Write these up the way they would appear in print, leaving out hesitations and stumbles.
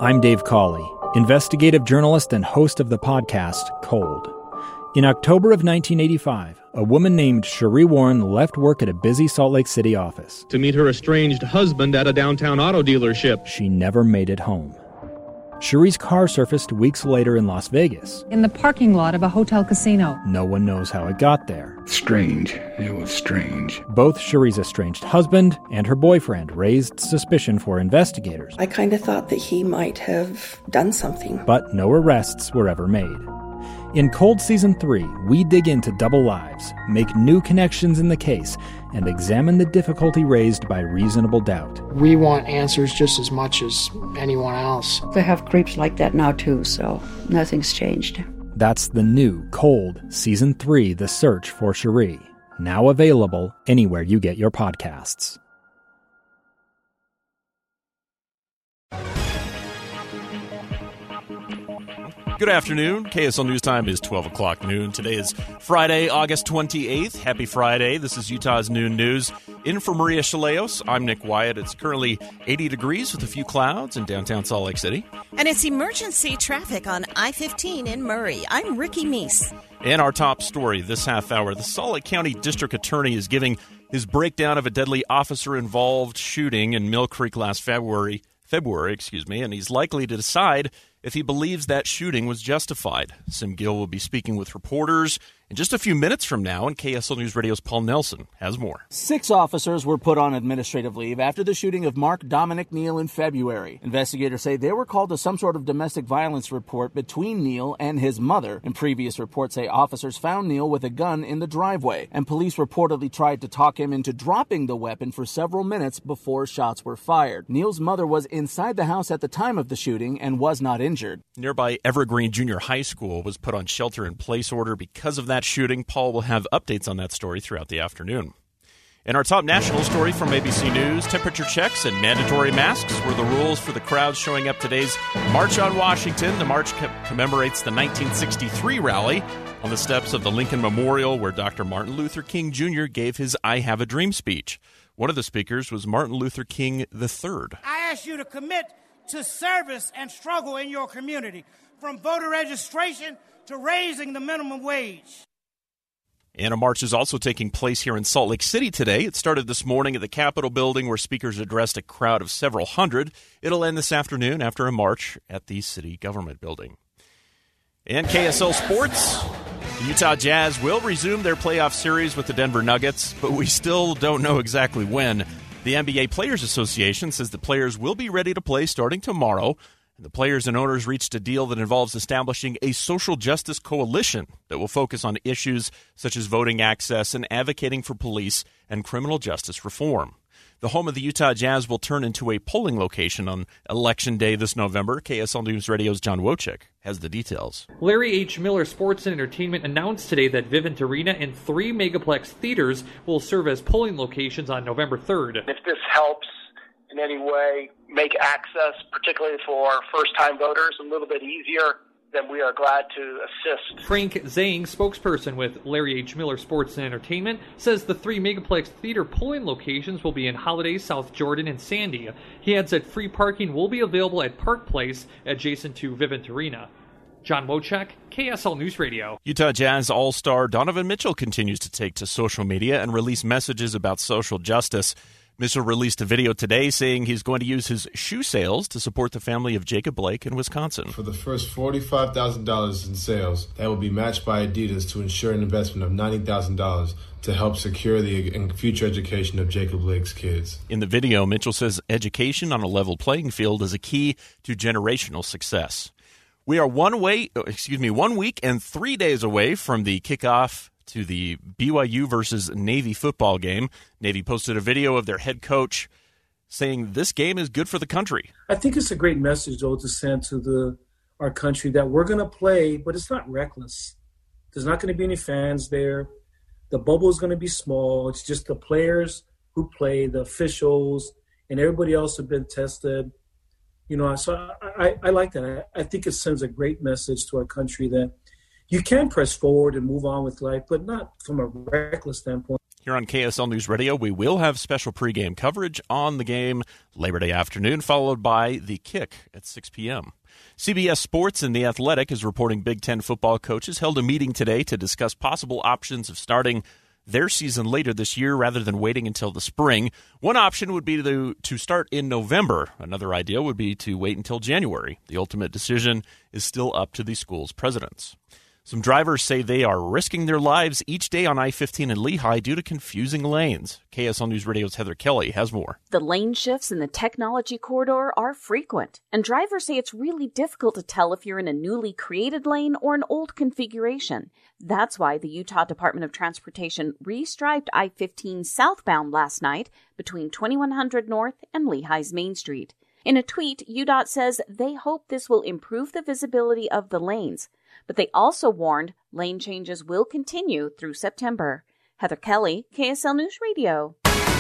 I'm Dave Cawley, investigative journalist and host of the podcast Cold. In October of 1985, a woman named Sheree Warren left work at a busy Salt Lake City office to meet her estranged husband at a downtown auto dealership. She never made it home. Sheree's car surfaced weeks later in Las Vegas. In the parking lot of a hotel casino. No one knows how it got there. Strange. It was strange. Both Sheree's estranged husband and her boyfriend raised suspicion for investigators. I kind of thought that he might have done something. But no arrests were ever made. In Cold Season 3, we dig into double lives, make new connections in the case, and examine the difficulty raised by reasonable doubt. We want answers just as much as anyone else. They have creeps like that now too, so nothing's changed. That's the new Cold Season 3, The Search for Sheree, now available anywhere you get your podcasts. Good afternoon. KSL News Time is 12 o'clock noon. Today is Friday, August 28th. Happy Friday. This is Utah's Noon News. In for Maria Chaleos, I'm Nick Wyatt. It's currently 80 degrees with a few clouds in downtown Salt Lake City. And it's emergency traffic on I-15 in Murray. I'm Ricky Meese. And our top story this half hour, the Salt Lake County District Attorney is giving his breakdown of a deadly officer-involved shooting in Mill Creek last February, and he's likely to decide if he believes that shooting was justified. Sim Gill will be speaking with reporters in just a few minutes from now, and KSL News Radio's Paul Nelson has more. 6 officers were put on administrative leave after the shooting of Mark Dominic Neal in February. Investigators say they were called to some sort of domestic violence report between Neal and his mother. And previous reports say officers found Neal with a gun in the driveway, and police reportedly tried to talk him into dropping the weapon for several minutes before shots were fired. Neal's mother was inside the house at the time of the shooting and was not injured. Nearby Evergreen Junior High School was put on shelter-in-place order because of that shooting. Paul will have updates on that story throughout the afternoon. And our top national story from ABC News, temperature checks and mandatory masks were the rules for the crowds showing up today's March on Washington. The march commemorates the 1963 rally on the steps of the Lincoln Memorial, where Dr. Martin Luther King Jr. gave his I Have a Dream speech. One of the speakers was Martin Luther King III. I ask you to commit to service and struggle in your community, from voter registration to raising the minimum wage. And a march is also taking place here in Salt Lake City today. It started this morning at the Capitol building, where speakers addressed a crowd of several hundred. It'll end this afternoon after a march at the city government building. And KSL Sports, the Utah Jazz will resume their playoff series with the Denver Nuggets, but we still don't know exactly when. The NBA Players Association says the players will be ready to play starting tomorrow. The players and owners reached a deal that involves establishing a social justice coalition that will focus on issues such as voting access and advocating for police and criminal justice reform. The home of the Utah Jazz will turn into a polling location on Election Day this November. KSL News Radio's John Wojcik has the details. Larry H. Miller Sports and Entertainment announced today that Vivint Arena and 3 Megaplex theaters will serve as polling locations on November 3rd. If this helps in any way make access, particularly for first-time voters, a little bit easier, then we are glad to assist. Frank Zhang, spokesperson with Larry H. Miller Sports and Entertainment, says the 3 Megaplex theater polling locations will be in Holiday, South Jordan, and Sandy. He adds that free parking will be available at Park Place, adjacent to Vivint Arena. John Wojcik, KSL News Radio. Utah Jazz All-Star Donovan Mitchell continues to take to social media and release messages about social justice. Mitchell released a video today saying he's going to use his shoe sales to support the family of Jacob Blake in Wisconsin. For the first $45,000 in sales, that will be matched by Adidas to ensure an investment of $90,000 to help secure the future education of Jacob Blake's kids. In the video, Mitchell says education on a level playing field is a key to generational success. We are 1 week and 3 days away from the kickoff to the BYU versus Navy football game. Navy posted a video of their head coach saying this game is good for the country. I think it's a great message, though, to send to our country that we're going to play, but it's not reckless. There's not going to be any fans there. The bubble is going to be small. It's just the players who play, the officials, and everybody else have been tested. So I like that. I think it sends a great message to our country that you can press forward and move on with life, but not from a reckless standpoint. Here on KSL News Radio, we will have special pregame coverage on the game Labor Day afternoon, followed by The Kick at 6 p.m. CBS Sports and The Athletic is reporting Big Ten football coaches held a meeting today to discuss possible options of starting their season later this year rather than waiting until the spring. One option would be to start in November. Another idea would be to wait until January. The ultimate decision is still up to the school's presidents. Some drivers say they are risking their lives each day on I-15 in Lehigh due to confusing lanes. KSL News Radio's Heather Kelly has more. The lane shifts in the technology corridor are frequent, and drivers say it's really difficult to tell if you're in a newly created lane or an old configuration. That's why the Utah Department of Transportation restriped I-15 southbound last night between 2100 North and Lehigh's Main Street. In a tweet, UDOT says they hope this will improve the visibility of the lanes, but they also warned lane changes will continue through September. Heather Kelly, KSL News Radio.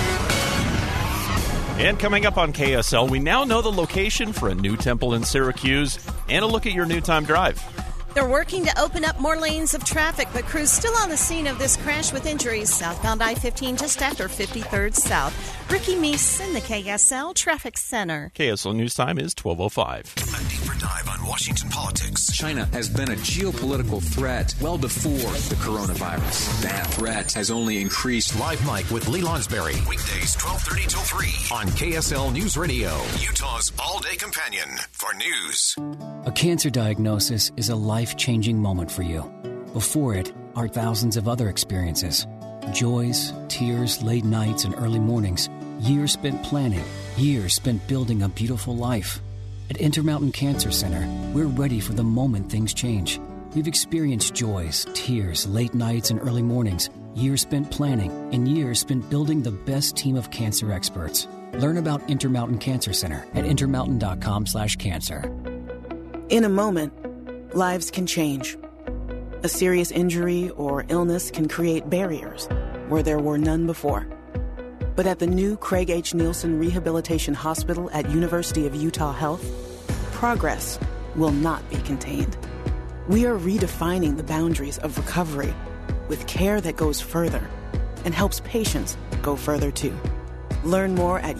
And coming up on KSL, we now know the location for a new temple in Syracuse and a look at your new time drive. They're working to open up more lanes of traffic, but crews still on the scene of this crash with injuries. Southbound I-15 just after 53rd South. Ricky Meese in the KSL Traffic Center. KSL News Time is 12:05. A deeper dive on Washington politics. China has been a geopolitical threat well before the coronavirus. That threat has only increased. Live Mike with Lee Lonsberry. Weekdays 12:30 till 3 on KSL News Radio. Utah's all-day companion for news. A cancer diagnosis is a life-changing moment for you. Before it are thousands of other experiences. Joys, tears, late nights, and early mornings. Years spent planning. Years spent building a beautiful life. At Intermountain Cancer Center, we're ready for the moment things change. We've experienced joys, tears, late nights, and early mornings. Years spent planning, and years spent building the best team of cancer experts. Learn about Intermountain Cancer Center at intermountain.com/cancer. In a moment, lives can change. A serious injury or illness can create barriers where there were none before. But at the new Craig H. Nielsen Rehabilitation Hospital at University of Utah Health, progress will not be contained. We are redefining the boundaries of recovery with care that goes further and helps patients go further too. Learn more at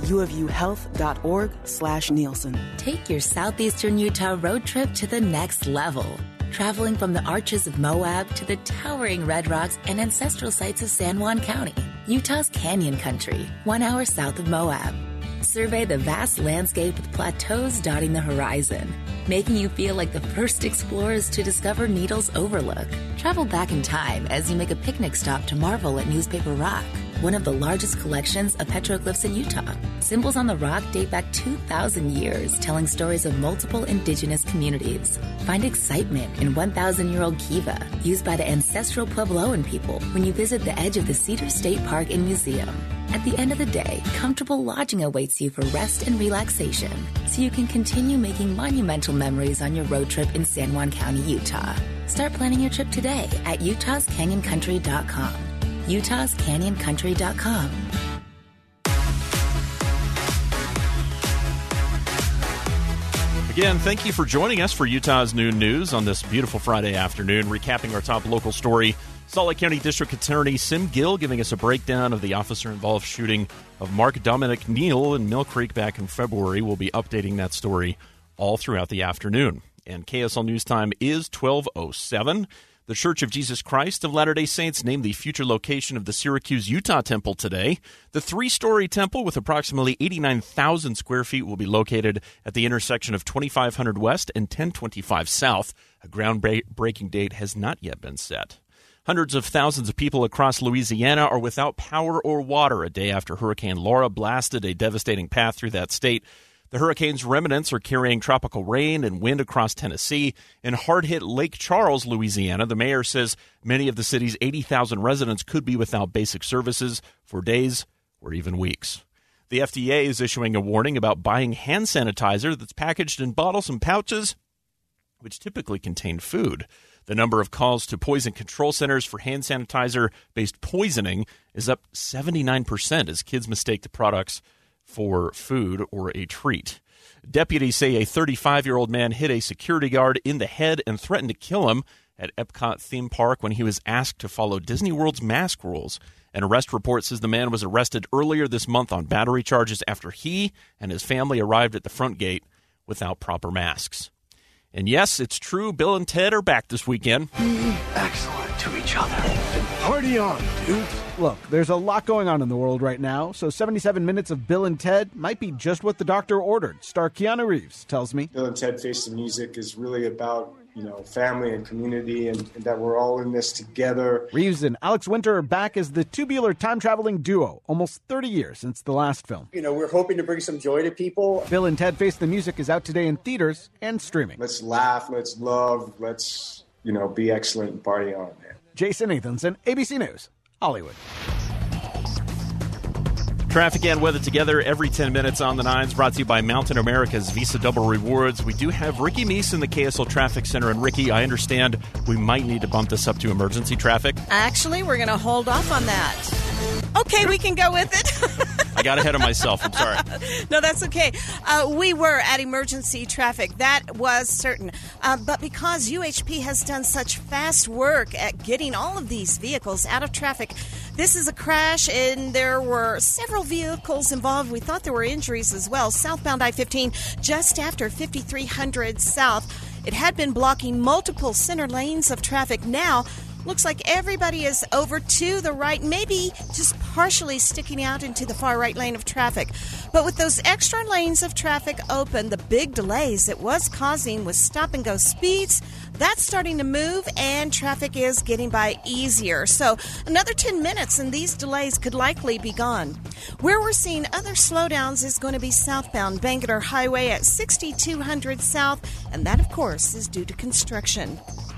uofuhealth.org/Nielsen. Take your southeastern Utah road trip to the next level. Traveling from the arches of Moab to the towering Red Rocks and ancestral sites of San Juan County, Utah's Canyon Country, 1 hour south of Moab. Survey the vast landscape with plateaus dotting the horizon, making you feel like the first explorers to discover Needles Overlook. Travel back in time as you make a picnic stop to marvel at Newspaper Rock, one of the largest collections of petroglyphs in Utah. Symbols on the rock date back 2,000 years, telling stories of multiple indigenous communities. Find excitement in 1,000-year-old kiva, used by the ancestral Puebloan people when you visit the edge of the Cedar State Park and Museum. At the end of the day, comfortable lodging awaits you for rest and relaxation, so you can continue making monumental memories on your road trip in San Juan County, Utah. Start planning your trip today at utahscanyonCountry.com. utahscanyonCountry.com. Again, thank you for joining us for Utah's Noon News on this beautiful Friday afternoon, recapping our top local story. Salt Lake County District Attorney Sim Gill giving us a breakdown of the officer-involved shooting of Mark Dominic Neal in Mill Creek back in February. We'll be updating that story all throughout the afternoon. And KSL News Time is 12:07. The Church of Jesus Christ of Latter-day Saints named the future location of the Syracuse, Utah Temple today. The three-story temple with approximately 89,000 square feet will be located at the intersection of 2500 West and 1025 South. A groundbreaking date has not yet been set. Hundreds of thousands of people across Louisiana are without power or water a day after Hurricane Laura blasted a devastating path through that state. The hurricane's remnants are carrying tropical rain and wind across Tennessee. In hard-hit Lake Charles, Louisiana, the mayor says many of the city's 80,000 residents could be without basic services for days or even weeks. The FDA is issuing a warning about buying hand sanitizer that's packaged in bottles and pouches, which typically contain food. The number of calls to poison control centers for hand sanitizer-based poisoning is up 79% as kids mistake the products for food or a treat. Deputies say a 35-year-old man hit a security guard in the head and threatened to kill him at Epcot theme park when he was asked to follow Disney World's mask rules. An arrest report says the man was arrested earlier this month on battery charges after he and his family arrived at the front gate without proper masks. And yes, it's true, Bill and Ted are back this weekend. Excellent to each other. Party on, dude. Look, there's a lot going on in the world right now, so 77 minutes of Bill and Ted might be just what the doctor ordered. Star Keanu Reeves tells me. Bill and Ted Face the Music is really about, family and community and that we're all in this together. Reeves and Alex Winter are back as the tubular time-traveling duo, almost 30 years since the last film. We're hoping to bring some joy to people. Bill and Ted Face the Music is out today in theaters and streaming. Let's laugh, let's love, let's, be excellent and party on, man. Jason Nathanson, ABC News, Hollywood. Traffic and weather together every 10 minutes on the 9s, brought to you by Mountain America's Visa Double Rewards. We do have Ricky Meese in the KSL Traffic Center. And Ricky, I understand we might need to bump this up to emergency traffic. Actually, we're going to hold off on that. Okay, we can go with it. I got ahead of myself. I'm sorry. No, that's okay. We were at emergency traffic. That was certain. But because UHP has done such fast work at getting all of these vehicles out of traffic, this is a crash, and there were several vehicles involved. We thought there were injuries as well. Southbound I-15, just after 5300 South. It had been blocking multiple center lanes of traffic. Now, looks like everybody is over to the right, maybe just partially sticking out into the far right lane of traffic. But with those extra lanes of traffic open, the big delays it was causing with stop-and-go speeds, that's starting to move, and traffic is getting by easier. So another 10 minutes, and these delays could likely be gone. Where we're seeing other slowdowns is going to be southbound Bangerter Highway at 6200 South, and that, of course, is due to construction.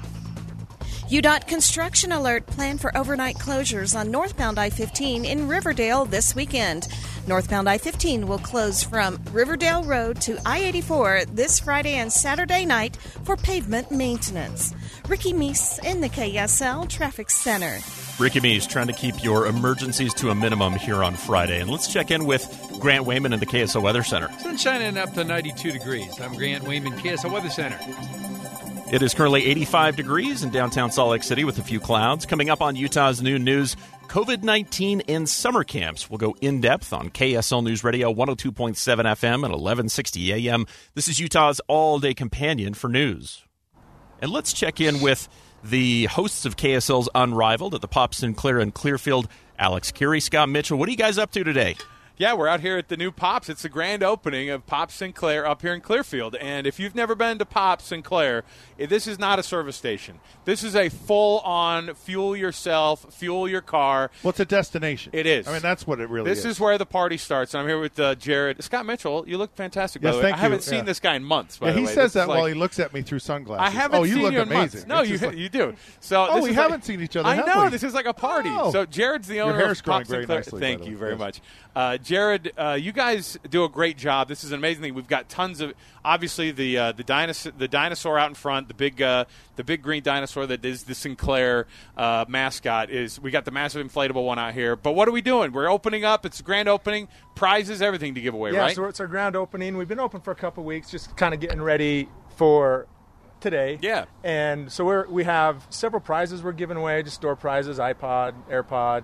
UDOT construction alert planned for overnight closures on northbound I-15 in Riverdale this weekend. Northbound I-15 will close from Riverdale Road to I-84 this Friday and Saturday night for pavement maintenance. Ricky Meese in the KSL Traffic Center. Ricky Meese trying to keep your emergencies to a minimum here on Friday. And let's check in with Grant Wayman in the KSL Weather Center. Sun shining up to 92 degrees. I'm Grant Wayman, KSL Weather Center. It is currently 85 degrees in downtown Salt Lake City with a few clouds. Coming up on Utah's Noon News, COVID-19 in summer camps. We'll go in-depth on KSL News Radio 102.7 FM at 1160 AM. This is Utah's all-day companion for news. And let's check in with the hosts of KSL's Unrivaled at the Pop Sinclair in Clearfield, Alex Curie, Scott Mitchell. What are you guys up to today? Yeah, we're out here at the new Pops. It's the grand opening of Pop Sinclair up here in Clearfield. And if you've never been to Pop Sinclair, this is not a service station. This is a full-on fuel yourself, fuel your car. Well, it's a destination. It is. I mean, that's what it really is. This is where the party starts. I'm here with Jared. Scott Mitchell, you look fantastic, by yes, the way. thank I haven't you. seen this guy in months, by the way. He says that while he looks at me through sunglasses. I haven't seen you look you in amazing. Months. No, you do. So we haven't seen each other, I know. we? This is like a party. Oh. So Jared's the owner Your hair's of Pop growing Sinclair. very nicely, Thank you very much. Jared, you guys do a great job. This is an amazing thing. We've got tons of, obviously, the dinosaur out in front, the big green dinosaur that is the Sinclair mascot. We got the massive inflatable one out here. But what are we doing? We're opening up. It's a grand opening. Prizes, everything to give away, right? Yeah, so it's our grand opening. We've been open for a couple of weeks, just kind of getting ready for today. Yeah. And so we have several prizes we're giving away, just store prizes, iPod, AirPod,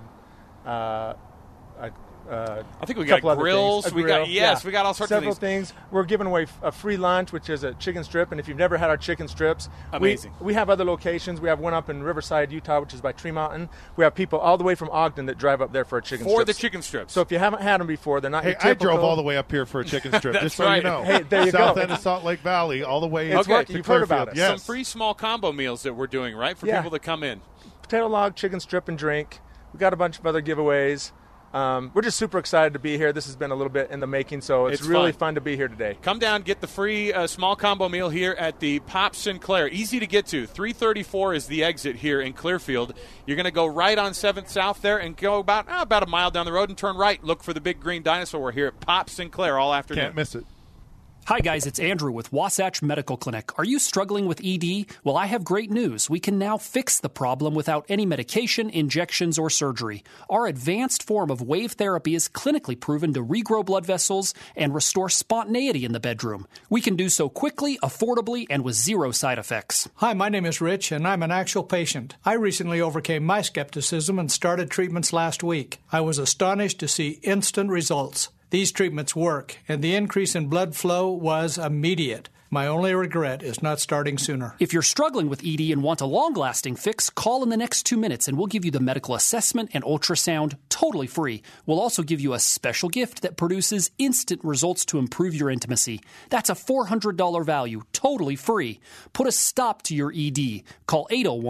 I think we got grills. We got all sorts several of things. We're giving away a free lunch, which is a chicken strip. And if you've never had our chicken strips, amazing. We have other locations. We have one up in Riverside, Utah, which is by Tree Mountain. We have people all the way from Ogden that drive up there for a chicken strip. For the chicken strips. So if you haven't had them before, they're not your I drove all the way up here for a chicken strip, just so you know. Hey, there you South go. end of Salt Lake Valley, all the way to Clearfield. You've heard about it. Yes. Some free small combo meals that we're doing, right, for people that come in. Potato log, chicken strip, and drink. We got a bunch of other giveaways. We're just super excited to be here. This has been a little bit in the making, so it's really fun to be here today. Come down, get the free small combo meal here at the Pop Sinclair. Easy to get to. 334 is the exit here in Clearfield. You're going to go right on 7th South there and go about a mile down the road and turn right. Look for the big green dinosaur. We're here at Pop Sinclair all afternoon. Can't miss it. Hi guys, it's Andrew with Wasatch Medical Clinic. Are you struggling with ED? Well, I have great news. We can now fix the problem without any medication, injections, or surgery. Our advanced form of wave therapy is clinically proven to regrow blood vessels and restore spontaneity in the bedroom. We can do so quickly, affordably, and with zero side effects. Hi, my name is Rich, and I'm an actual patient. I recently overcame my skepticism and started treatments last week. I was astonished to see instant results. These treatments work, and the increase in blood flow was immediate. My only regret is not starting sooner. If you're struggling with ED and want a long-lasting fix, call in the next 2 minutes and we'll give you the medical assessment and ultrasound totally free. We'll also give you a special gift that produces instant results to improve your intimacy. That's a $400 value, totally free. Put a stop to your ED. Call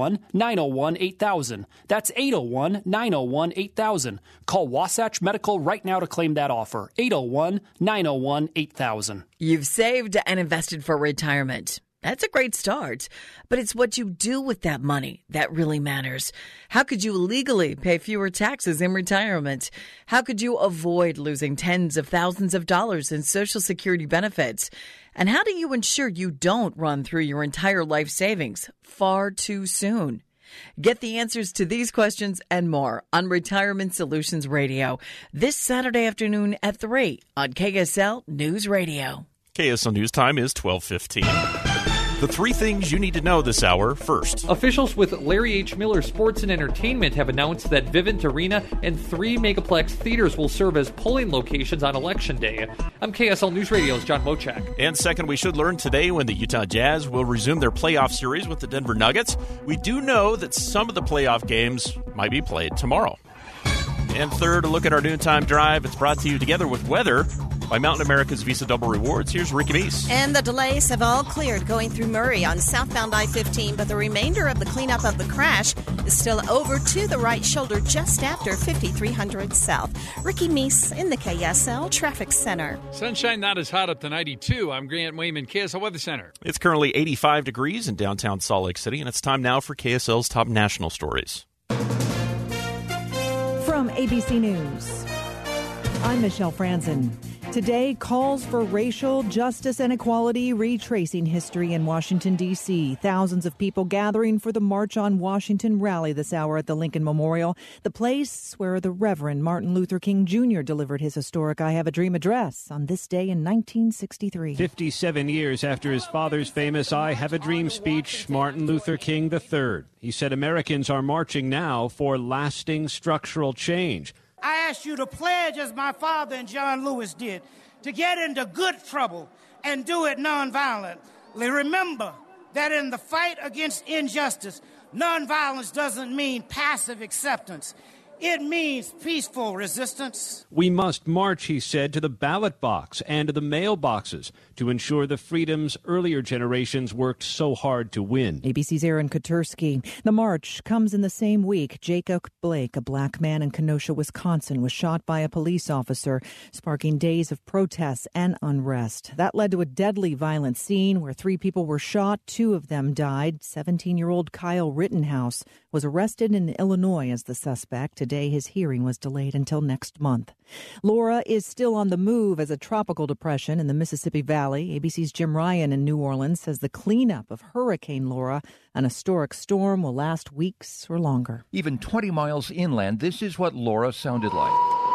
801-901-8000. That's 801-901-8000. Call Wasatch Medical right now to claim that offer. 801-901-8000. You've saved and invested for retirement. That's a great start. But it's what you do with that money that really matters. How could you legally pay fewer taxes in retirement? How could you avoid losing tens of thousands of dollars in Social Security benefits? And how do you ensure you don't run through your entire life savings far too soon? Get the answers to these questions and more on Retirement Solutions Radio this Saturday afternoon at 3 on KSL News Radio. KSL News Time is 12:15. The three things you need to know this hour first. Officials with Larry H. Miller Sports and Entertainment have announced that Vivint Arena and 3 Megaplex theaters will serve as polling locations on Election Day. I'm KSL News Radio's John Mochak. And second, we should learn today when the Utah Jazz will resume their playoff series with the Denver Nuggets. We do know that some of the playoff games might be played tomorrow. And third, a look at our noontime drive. It's brought to you together with weather by Mountain America's Visa Double Rewards. Here's Ricky Meese. And the delays have all cleared going through Murray on southbound I-15, but the remainder of the cleanup of the crash is still over to the right shoulder just after 5300 South. Ricky Meese in the KSL Traffic Center. Sunshine not as hot up to 92. I'm Grant Wayman, KSL Weather Center. It's currently 85 degrees in downtown Salt Lake City, and it's time now for KSL's top national stories. From ABC News, I'm Michelle Franzen. Today, calls for racial justice and equality retracing history in Washington, D.C. Thousands of people gathering for the March on Washington rally this hour at the Lincoln Memorial, the place where the Reverend Martin Luther King Jr. delivered his historic I Have a Dream address on this day in 1963. 57 years after his father's famous I Have a Dream speech, Martin Luther King III. He said Americans are marching now for lasting structural change. I ask you to pledge, as my father and John Lewis did, to get into good trouble and do it nonviolently. Remember that in the fight against injustice, nonviolence doesn't mean passive acceptance. It means peaceful resistance. We must march, he said, to the ballot box and to the mailboxes to ensure the freedoms earlier generations worked so hard to win. ABC's Aaron Kotursky. The march comes in the same week. Jacob Blake, a black man in Kenosha, Wisconsin, was shot by a police officer, sparking days of protests and unrest. That led to a deadly violent scene where 3 people were shot. 2 of them died. 17-year-old Kyle Rittenhouse was arrested in Illinois as the suspect. Today, his hearing was delayed until next month. Laura is still on the move as a tropical depression in the Mississippi Valley. ABC's Jim Ryan in New Orleans says the cleanup of Hurricane Laura, an historic storm, will last weeks or longer. Even 20 miles inland, this is what Laura sounded like.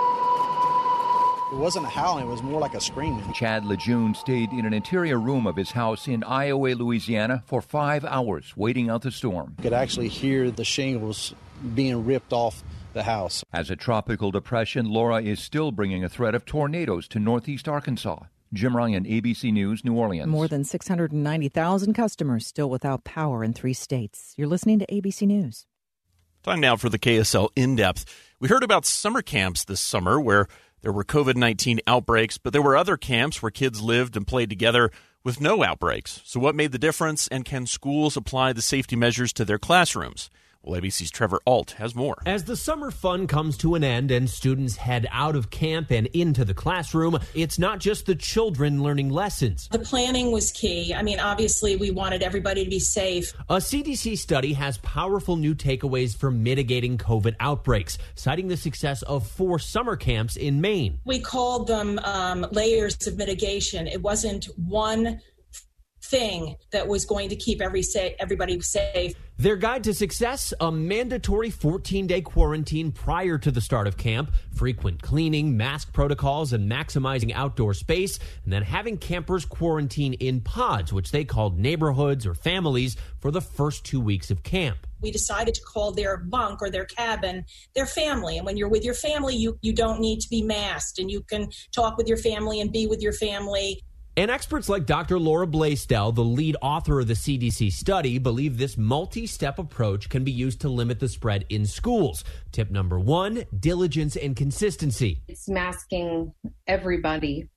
It wasn't a howling, it was more like a screaming. Chad Lejeune stayed in an interior room of his house in Iowa, Louisiana for 5 hours, waiting out the storm. You could actually hear the shingles being ripped off the house. As a tropical depression, Laura is still bringing a threat of tornadoes to northeast Arkansas. Jim Ryan, ABC News, New Orleans. More than 690,000 customers still without power in 3 states. You're listening to ABC News. Time now for the KSL In-Depth. We heard about summer camps this summer where there were COVID-19 outbreaks, but there were other camps where kids lived and played together with no outbreaks. So what made the difference, and can schools apply the safety measures to their classrooms? Well, ABC's Trevor Alt has more. As the summer fun comes to an end and students head out of camp and into the classroom, it's not just the children learning lessons. The planning was key. I mean, obviously, we wanted everybody to be safe. A CDC study has powerful new takeaways for mitigating COVID outbreaks, citing the success of 4 summer camps in Maine. We called them layers of mitigation. It wasn't one thing that was going to keep everybody safe. Their guide to success, a mandatory 14-day quarantine prior to the start of camp, frequent cleaning, mask protocols, and maximizing outdoor space, and then having campers quarantine in pods, which they called neighborhoods or families, for the first 2 weeks of camp. We decided to call their bunk or their cabin their family. And when you're with your family, you don't need to be masked, and you can talk with your family and be with your family. And experts like Dr. Laura Blaisdell, the lead author of the CDC study, believe this multi-step approach can be used to limit the spread in schools. Tip number 1, diligence and consistency. It's masking everybody.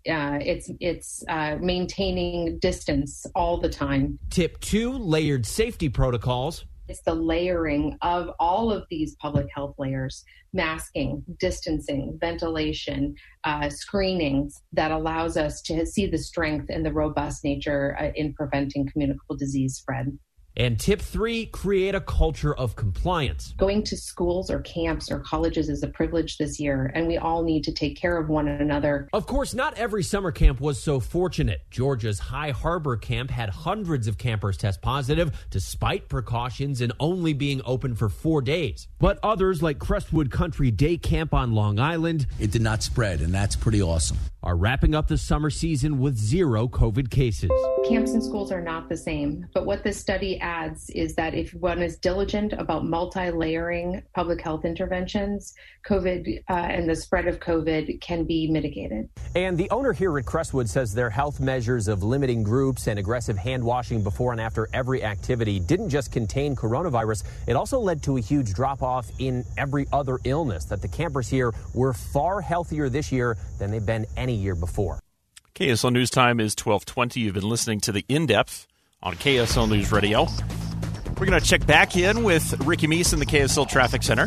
It's maintaining distance all the time. Tip 2, layered safety protocols. It's the layering of all of these public health layers, masking, distancing, ventilation, screenings that allows us to see the strength and the robust nature in preventing communicable disease spread. And tip 3, create a culture of compliance. Going to schools or camps or colleges is a privilege this year, and we all need to take care of one another. Of course, not every summer camp was so fortunate. Georgia's High Harbor camp had hundreds of campers test positive, despite precautions and only being open for 4 days. But others, like Crestwood Country Day Camp on Long Island, it did not spread, and that's pretty awesome, are wrapping up the summer season with 0 COVID cases. Camps and schools are not the same, but what this study adds is that if one is diligent about multi-layering public health interventions, COVID and the spread of COVID can be mitigated. And the owner here at Crestwood says their health measures of limiting groups and aggressive hand washing before and after every activity didn't just contain coronavirus, it also led to a huge drop-off in every other illness, that the campers here were far healthier this year than they've been any year before. KSL News Time is 12:20. You've been listening to the In-Depth on KSL News Radio. We're going to check back in with Ricky Meese in the KSL Traffic Center.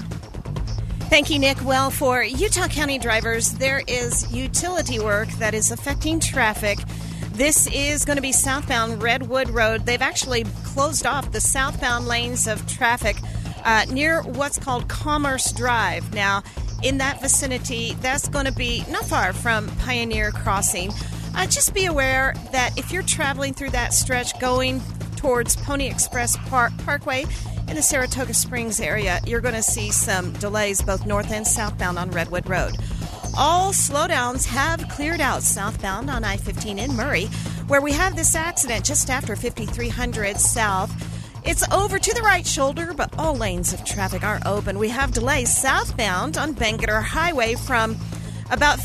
Thank you, Nick. Well, for Utah County drivers, there is utility work that is affecting traffic. This is going to be southbound Redwood Road. They've actually closed off the southbound lanes of traffic near what's called Commerce Drive. Now, in that vicinity, that's going to be not far from Pioneer Crossing. Just be aware that if you're traveling through that stretch going towards Pony Express Parkway in the Saratoga Springs area, you're going to see some delays both north and southbound on Redwood Road. All slowdowns have cleared out southbound on I-15 in Murray, where we have this accident just after 5300 south. It's over to the right shoulder, but all lanes of traffic are open. We have delays southbound on Bangerter Highway from about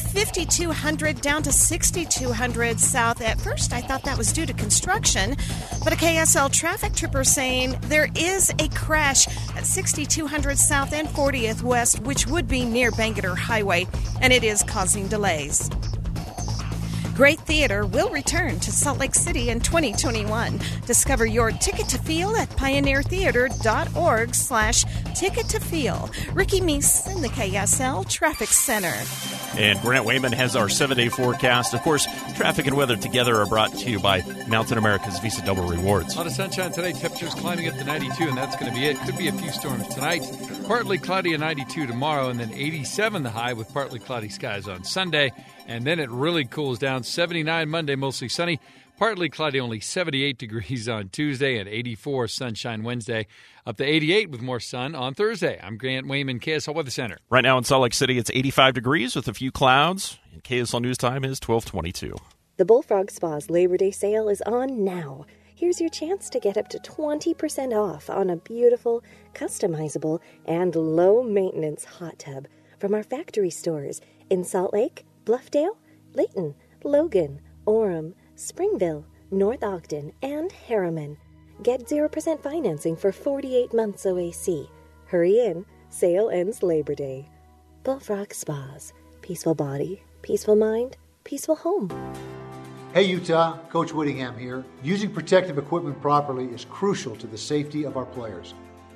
5200 down to 6200 south. At first, I thought that was due to construction, but a KSL traffic tripper saying there is a crash at 6200 south and 40th west, which would be near Bangerter Highway, and it is causing delays. Great Theater will return to Salt Lake City in 2021. Discover your ticket to feel at pioneertheater.org/ticket to feel. Ricky Meese in the KSL Traffic Center. And Grant Wayman has our 7-day forecast. Of course, traffic and weather together are brought to you by Mountain America's Visa Double Rewards. A lot of sunshine today. Temperatures climbing up to 92, and that's going to be it. Could be a few storms tonight. Partly cloudy at 92 tomorrow, and then 87 the high with partly cloudy skies on Sunday. And then it really cools down. 79 Monday, mostly sunny. Partly cloudy, only 78 degrees on Tuesday, and 84 sunshine Wednesday. Up to 88 with more sun on Thursday. I'm Grant Wayman, KSL Weather Center. Right now in Salt Lake City, it's 85 degrees with a few clouds. And KSL News Time is 12:22. The Bullfrog Spa's Labor Day sale is on now. Here's your chance to get up to 20% off on a beautiful, customizable, and low-maintenance hot tub from our factory stores in Salt Lake, Bluffdale, Layton, Logan, Orem, Springville, North Ogden, and Harriman. Get 0% financing for 48 months OAC. Hurry in. Sale ends Labor Day. Bullfrog Spas. Peaceful body, peaceful mind, peaceful home. Hey Utah, Coach Whittingham here. Using protective equipment properly is crucial to the safety of our players.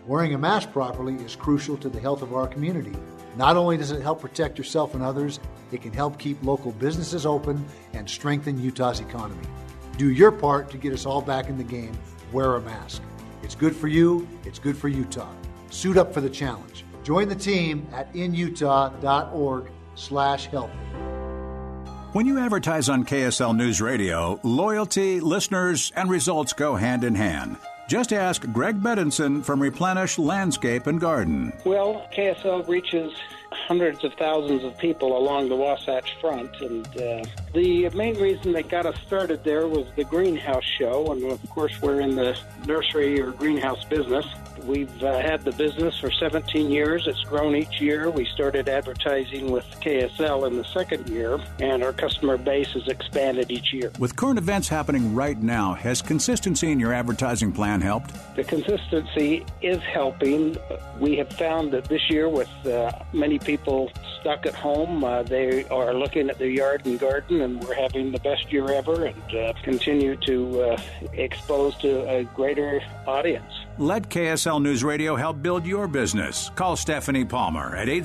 Wearing a mask properly is crucial to the health of our community. Not only does it help protect yourself and others, it can help keep local businesses open and strengthen Utah's economy. Do your part to get us all back in the game. Wear a mask. It's good for you. It's good for Utah. Suit up for the challenge. Join the team at inutah.org/help. When you advertise on KSL News Radio, loyalty, listeners, and results go hand in hand. Just ask Greg Bedinson from Replenish Landscape and Garden. Well, KSL reaches hundreds of thousands of people along the Wasatch Front, and the main reason they got us started there was the greenhouse show, and of course we're in the nursery or greenhouse business. We've had the business for 17 years. It's grown each year. We started advertising with KSL in the second year, and our customer base has expanded each year. With current events happening right now, has consistency in your advertising plan helped? The consistency is helping. We have found that this year, with many people stuck at home, they are looking at their yard and garden, and we're having the best year ever and continue to expose to a greater audience. Let KSL News Radio help build your business. Call Stephanie Palmer at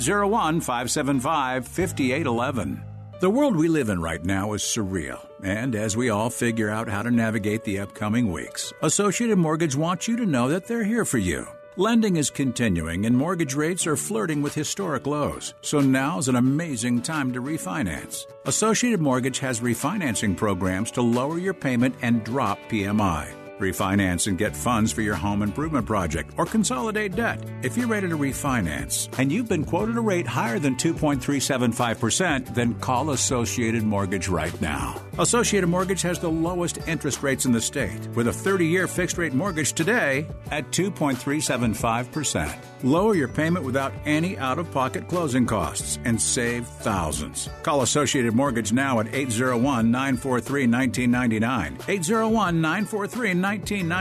801-575-5811. The world we live in right now is surreal, and as we all figure out how to navigate the upcoming weeks, Associated Mortgage wants you to know that they're here for you. Lending is continuing, and mortgage rates are flirting with historic lows, so now's an amazing time to refinance. Associated Mortgage has refinancing programs to lower your payment and drop PMI. Refinance and get funds for your home improvement project or consolidate debt. If you're ready to refinance and you've been quoted a rate higher than 2.375%, then call Associated Mortgage right now. Associated Mortgage has the lowest interest rates in the state with a 30-year fixed-rate mortgage today at 2.375%. Lower your payment without any out-of-pocket closing costs and save thousands. Call Associated Mortgage now at 801-943-1999. 801-943-1999.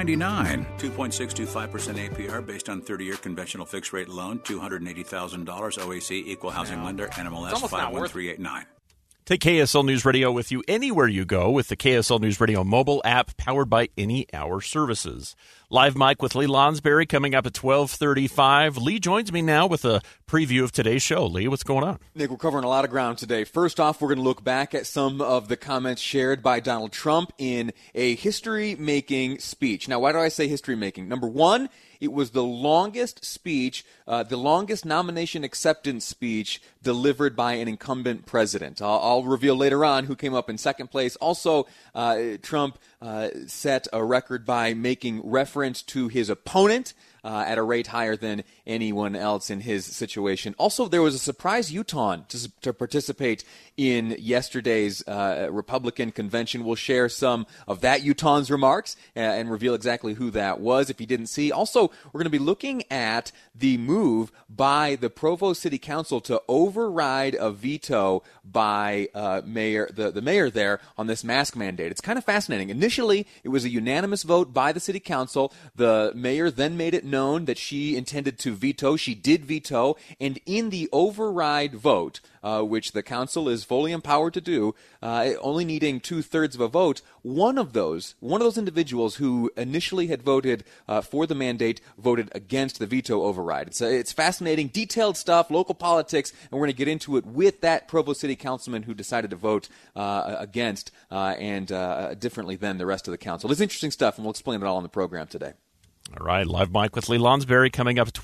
2.625% APR based on 30-year conventional fixed-rate loan, $280,000 OAC, equal housing lender, NMLS 51389. Take KSL News Radio with you anywhere you go with the KSL News Radio mobile app powered by Any Hour Services. Live Mike with Lee Lonsberry coming up at 12:35. Lee joins me now with a preview of today's show. Lee, what's going on? Nick, we're covering a lot of ground today. First off, we're going to look back at some of the comments shared by Donald Trump in a history-making speech. Now, why do I say history-making? Number one, it was the longest speech, the longest nomination acceptance speech delivered by an incumbent president. I'll reveal later on who came up in second place. Also, Trump set a record by making reference to his opponent at a rate higher than anyone else in his situation. Also, there was a surprise Utahn to participate in yesterday's Republican convention. We'll share some of that Utahn's remarks and reveal exactly who that was if you didn't see. Also, we're going to be looking at the move by the Provo City Council to override a veto by the mayor there on this mask mandate. It's kind of fascinating. Initially, it was a unanimous vote by the city council. The mayor then made it known that she intended to veto. She did veto, and in the override vote, which the council is fully empowered to do, only needing 2/3 of a vote, one of those individuals who initially had voted for the mandate voted against the veto override. It's fascinating, detailed stuff, local politics, and we're going to get into it with that Provo City councilman who decided to vote against and differently than the rest of the council. It's interesting stuff, and we'll explain it all on the program today. All right, Live Mike with Lee Lonsberry coming up at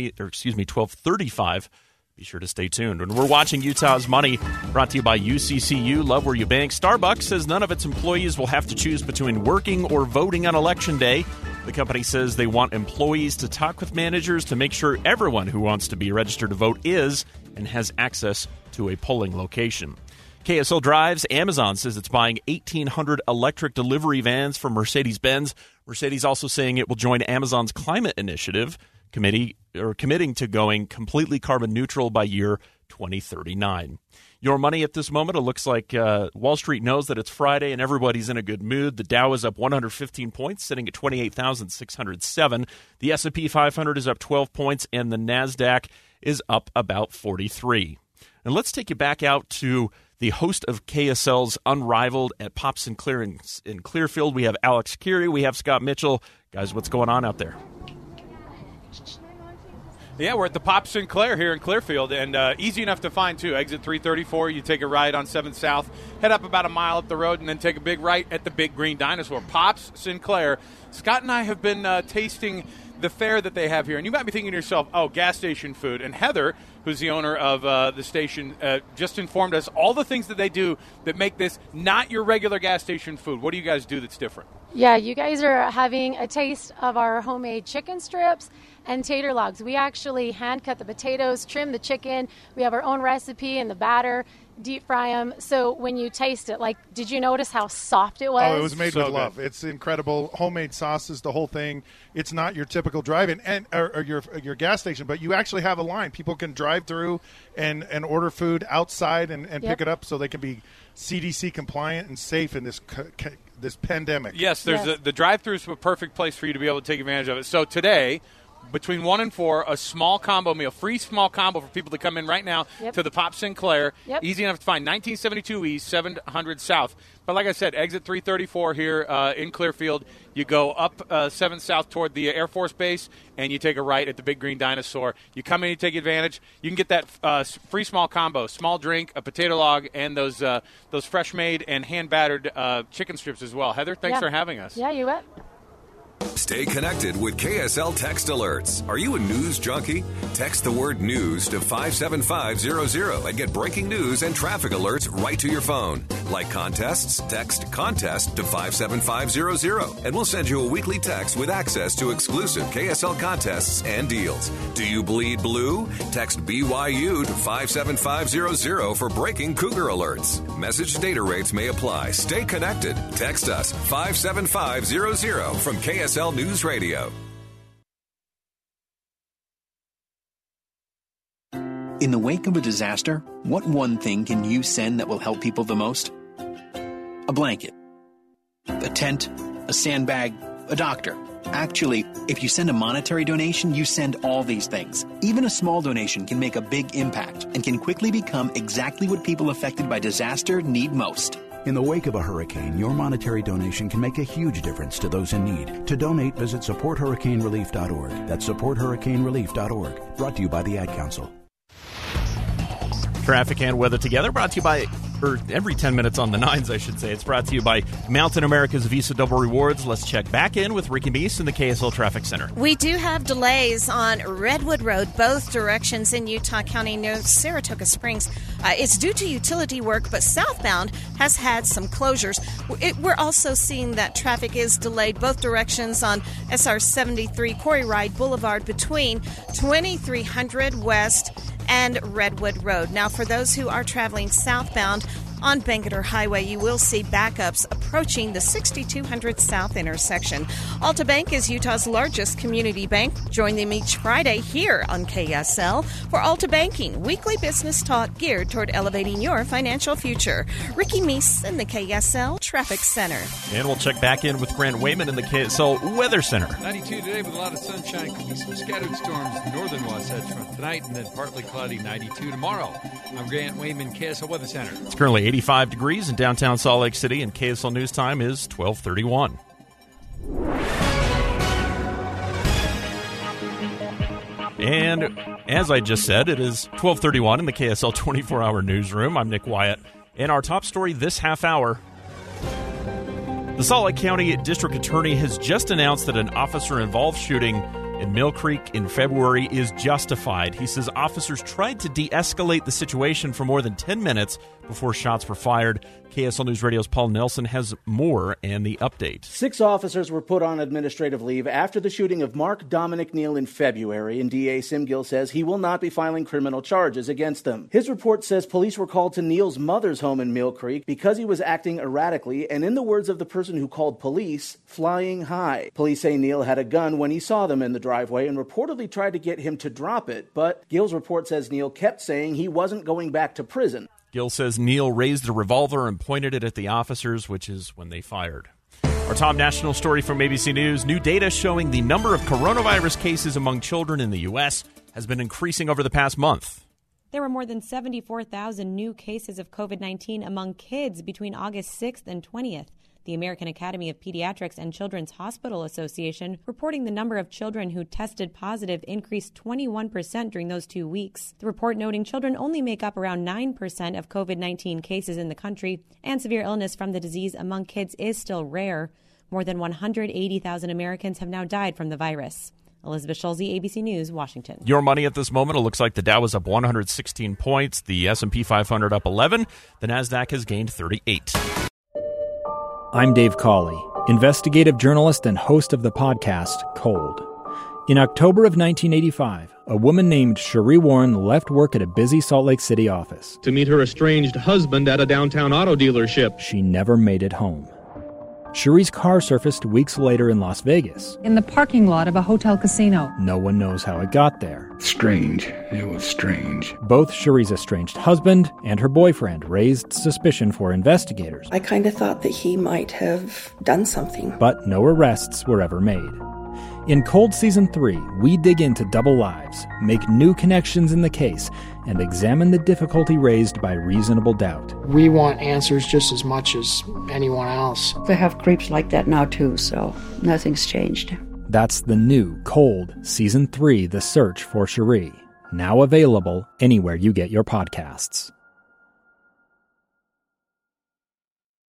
12:35. Be sure to stay tuned. And we're watching Utah's Money, brought to you by UCCU. Love where you bank. Starbucks says none of its employees will have to choose between working or voting on Election Day. The company says they want employees to talk with managers to make sure everyone who wants to be registered to vote is and has access to a polling location. KSL Drives, Amazon says it's buying 1,800 electric delivery vans from Mercedes-Benz. Mercedes also saying it will join Amazon's climate initiative, committing to going completely carbon neutral by year 2039. Your money at this moment, it looks like Wall Street knows that it's Friday and everybody's in a good mood. The Dow is up 115 points, sitting at 28,607. The S&P 500 is up 12 points, and the NASDAQ is up about 43. And let's take you back out to the host of KSL's Unrivaled at Pop Sinclair in Clearfield. We have Alex Curie. We have Scott Mitchell. Guys, what's going on out there? Yeah, we're at the Pop Sinclair here in Clearfield, and easy enough to find, too. Exit 334, you take a right on 7th South, head up about a mile up the road, and then take a big right at the Big Green Dinosaur. Pop's Sinclair. Scott and I have been tasting the fare that they have here, and you might be thinking to yourself, oh, gas station food. And Heather, who's the owner of the station, just informed us all the things that they do that make this not your regular gas station food. What do you guys do that's different? Yeah, you guys are having a taste of our homemade chicken strips and tater logs. We actually hand cut the potatoes, trim the chicken. We have our own recipe and the batter, deep fry them. So when you taste it, like, did you notice how soft it was? Oh, it was made with love. It's incredible. Homemade sauces, the whole thing. It's not your typical drive-in or your gas station, but you actually have a line. People can drive through and order food outside and pick it up so they can be CDC compliant and safe in this pandemic. Yes, the drive-thru is a perfect place for you to be able to take advantage of it. So today, between 1 and 4, a small combo meal, free small combo for people to come in right now to the Pop Sinclair. Easy enough to find, 1972 East, 700 South. But like I said, exit 334 here in Clearfield. You go up 7th South toward the Air Force Base, and you take a right at the Big Green Dinosaur. You come in, you take advantage. You can get that free small combo, small drink, a potato log, and those fresh-made and hand-battered chicken strips as well. Heather, thanks for having us. Yeah, you bet. Stay connected with KSL Text Alerts. Are you a news junkie? Text the word news to 57500 and get breaking news and traffic alerts right to your phone. Like contests, text contest to 57500 and we'll send you a weekly text with access to exclusive KSL contests and deals. Do you bleed blue? Text BYU to 57500 for breaking Cougar alerts. Message data rates may apply. Stay connected. Text us 57500 from KSL News Radio. In the wake of a disaster, what one thing can you send that will help people the most? A blanket, a tent, a sandbag, a doctor. Actually, if you send a monetary donation, you send all these things. Even a small donation can make a big impact and can quickly become exactly what people affected by disaster need most. In the wake of a hurricane, your monetary donation can make a huge difference to those in need. To donate, visit supporthurricanerelief.org. That's supporthurricanerelief.org. Brought to you by the Ad Council. Traffic and weather together, brought to you by, or every 10 minutes on the 9s, I should say. It's brought to you by Mountain America's Visa Double Rewards. Let's check back in with Ricky Meese in the KSL Traffic Center. We do have delays on Redwood Road, both directions in Utah County near Saratoga Springs. It's due to utility work, but southbound has had some closures. We're also seeing that traffic is delayed both directions on SR 73 Quarry Ride Boulevard between 2300 West and Redwood Road. Now, for those who are traveling southbound on Bangerter Highway, you will see backups approaching the 6200 South intersection. Alta Bank is Utah's largest community bank. Join them each Friday here on KSL for Alta Banking, weekly business talk geared toward elevating your financial future. Ricky Meese in the KSL Traffic Center. And we'll check back in with Grant Wayman in the KSL Weather Center. 92 today with a lot of sunshine. Could be some scattered storms northern Wasatch Front tonight, and then partly cloudy 92 tomorrow. I'm Grant Wayman, KSL Weather Center. It's currently 85 degrees in downtown Salt Lake City, and KSL News Time is 12:31. And as I just said, it is 12:31 in the KSL 24-hour newsroom. I'm Nick Wyatt. And our top story this half hour: the Salt Lake County District Attorney has just announced that an officer-involved shooting in Mill Creek in February is justified. He says officers tried to de-escalate the situation for more than 10 minutes before shots were fired. KSL News Radio's Paul Nelson has more and the update. 6 officers were put on administrative leave after the shooting of Mark Dominic Neal in February, and DA Simgill says he will not be filing criminal charges against them. His report says police were called to Neal's mother's home in Mill Creek because he was acting erratically and, in the words of the person who called police, flying high. Police say Neal had a gun when he saw them in the driveway and reportedly tried to get him to drop it, but Gill's report says Neal kept saying he wasn't going back to prison. Gill says Neal raised a revolver and pointed it at the officers, which is when they fired. Our top national story from ABC News: new data showing the number of coronavirus cases among children in the U.S. has been increasing over the past month. There were more than 74,000 new cases of COVID-19 among kids between August 6th and 20th. The American Academy of Pediatrics and Children's Hospital Association reporting the number of children who tested positive increased 21% during those 2 weeks. The report noting children only make up around 9% of COVID-19 cases in the country, and severe illness from the disease among kids is still rare. More than 180,000 Americans have now died from the virus. Elizabeth Schulze, ABC News, Washington. Your money at this moment, it looks like the Dow is up 116 points, the S&P 500 up 11, the NASDAQ has gained 38. I'm Dave Cawley, investigative journalist and host of the podcast Cold. In October of 1985, a woman named Cherie Warren left work at a busy Salt Lake City office to meet her estranged husband at a downtown auto dealership. She never made it home. Cherie's car surfaced weeks later in Las Vegas. In the parking lot of a hotel casino. No one knows how it got there. Strange. It was strange. Both Cherie's estranged husband and her boyfriend raised suspicion for investigators. I kind of thought that he might have done something. But no arrests were ever made. In Cold Season 3, we dig into double lives, make new connections in the case, and examine the difficulty raised by reasonable doubt. We want answers just as much as anyone else. They have creeps like that now too, so nothing's changed. That's the new Cold Season 3, The Search for Cherie, now available anywhere you get your podcasts.